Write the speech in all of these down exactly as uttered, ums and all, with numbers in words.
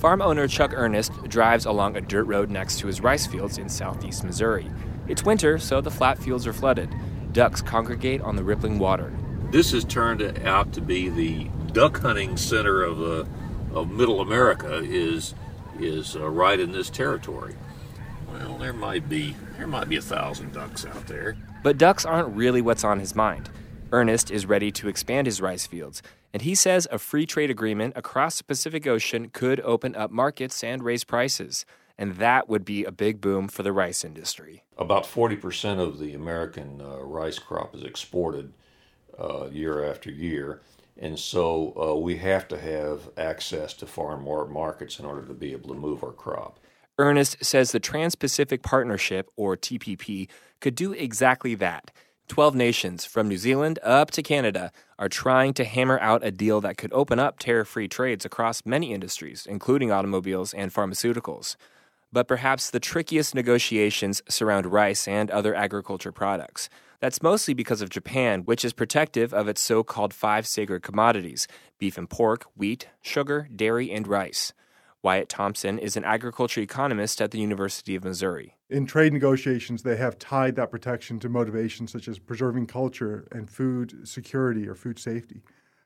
Farm owner Chuck Ernest drives along a dirt road next to his rice fields in southeast Missouri. It's winter, so the flat fields are flooded. Ducks congregate on the rippling water. This has turned out to be the duck hunting center of, uh, of Middle America is is uh, right in this territory. Well, there might be there might be a thousand ducks out there. But ducks aren't really what's on his mind. Ernest is ready to expand his rice fields, and he says a free trade agreement across the Pacific Ocean could open up markets and raise prices, and that would be a big boom for the rice industry. About forty percent of the American uh, rice crop is exported uh, year after year, and so uh, we have to have access to foreign markets in order to be able to move our crop. Ernest says the Trans-Pacific Partnership, or T P P, could do exactly that. Twelve nations, from New Zealand up to Canada, are trying to hammer out a deal that could open up tariff-free trades across many industries, including automobiles and pharmaceuticals. But perhaps the trickiest negotiations surround rice and other agriculture products. That's mostly because of Japan, which is protective of its so-called five sacred commodities: beef and pork, wheat, sugar, dairy, and rice. Wyatt Thompson is an agriculture economist at the University of Missouri. In trade negotiations, they have tied that protection to motivations such as preserving culture and food security or food safety,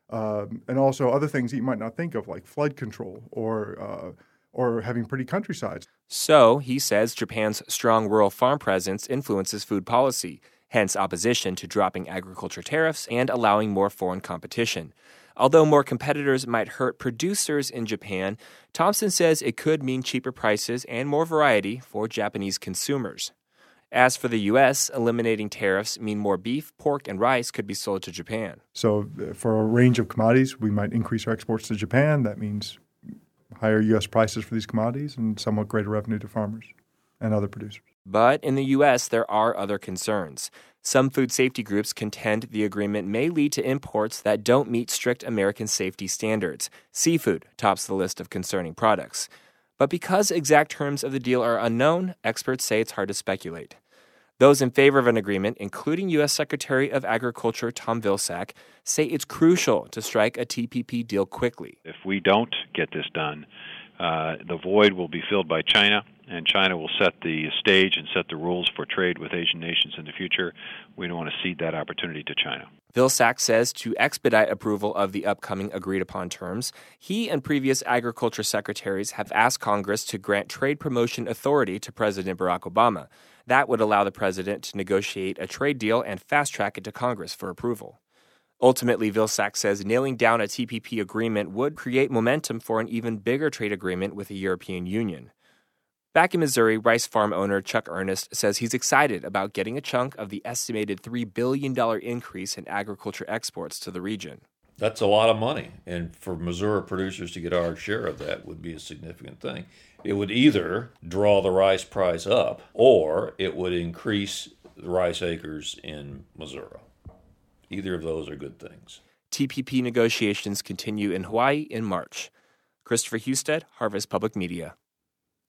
um, and also other things that you might not think of, like flood control or uh, or having pretty countrysides. So, he says Japan's strong rural farm presence influences food policy, hence opposition to dropping agriculture tariffs and allowing more foreign competition. Although more competitors might hurt producers in Japan, Thompson says it could mean cheaper prices and more variety for Japanese consumers. As for the U S, eliminating tariffs mean more beef, pork, and rice could be sold to Japan. So for a range of commodities, we might increase our exports to Japan. That means higher U S prices for these commodities and somewhat greater revenue to farmers and other producers. But in the U S, there are other concerns. Some food safety groups contend the agreement may lead to imports that don't meet strict American safety standards. Seafood tops the list of concerning products. But because exact terms of the deal are unknown, experts say it's hard to speculate. Those in favor of an agreement, including U S Secretary of Agriculture Tom Vilsack, say it's crucial to strike a T P P deal quickly. If we don't get this done, uh, the void will be filled by China, and China will set the stage and set the rules for trade with Asian nations in the future. We don't want to cede that opportunity to China. Vilsack says to expedite approval of the upcoming agreed-upon terms, he and previous agriculture secretaries have asked Congress to grant trade promotion authority to President Barack Obama. That would allow the president to negotiate a trade deal and fast-track it to Congress for approval. Ultimately, Vilsack says nailing down a T P P agreement would create momentum for an even bigger trade agreement with the European Union. Back in Missouri, rice farm owner Chuck Ernest says he's excited about getting a chunk of the estimated three billion dollars increase in agriculture exports to the region. That's a lot of money, and for Missouri producers to get our share of that would be a significant thing. It would either draw the rice price up, or it would increase the rice acres in Missouri. Either of those are good things. T P P negotiations continue in Hawaii in March. Christopher Husted, Harvest Public Media.